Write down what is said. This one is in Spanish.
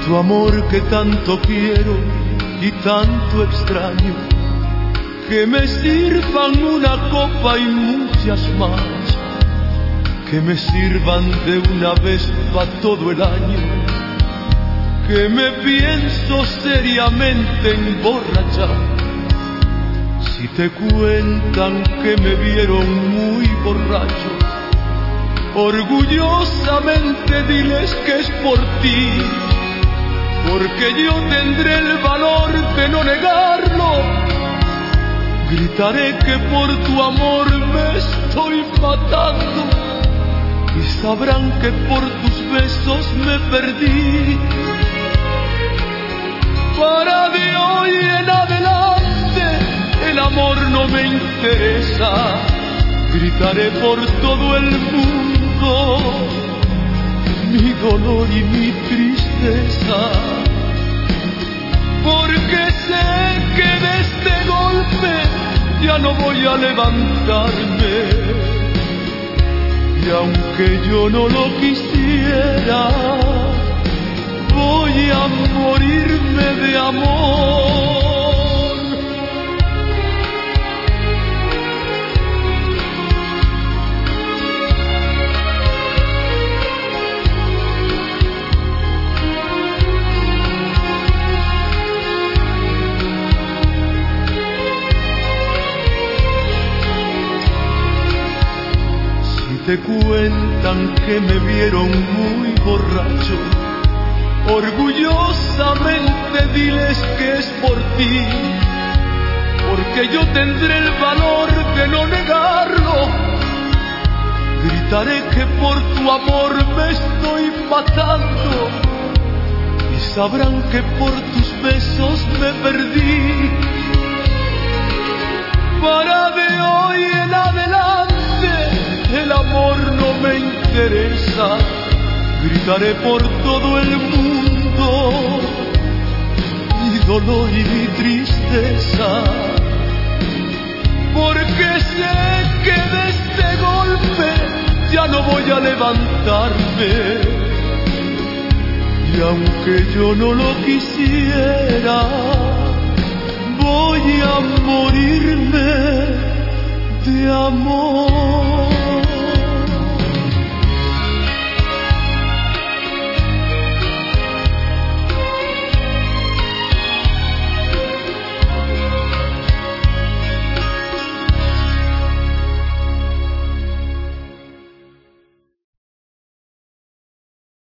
tu amor que tanto quiero y tanto extraño, que me sirvan una copa y muchas más, que me sirvan de una vez pa' todo el año, que me pienso seriamente emborrachar. Si te cuentan que me vieron muy borracho, orgullosamente diles que es por ti, porque yo tendré el valor de no negarlo. Gritaré que por tu amor me estoy matando, y sabrán que por tus besos me perdí. Para de hoy en adelante el amor no me interesa. Gritaré por todo el mundo mi dolor y mi tristeza, porque sé que de este golpe ya no voy a levantarme, y aunque yo no lo quisiera, voy a morirme de amor. Te cuentan que me vieron muy borracho, orgullosamente diles que es por ti, porque yo tendré el valor de no negarlo. Gritaré que por tu amor me estoy matando, y sabrán que por tus besos me perdí. Para de hoy en adelante el amor no me interesa. Gritaré por todo el mundo mi dolor y mi tristeza, porque sé que de este golpe ya no voy a levantarme, y aunque yo no lo quisiera, voy a morirme de amor.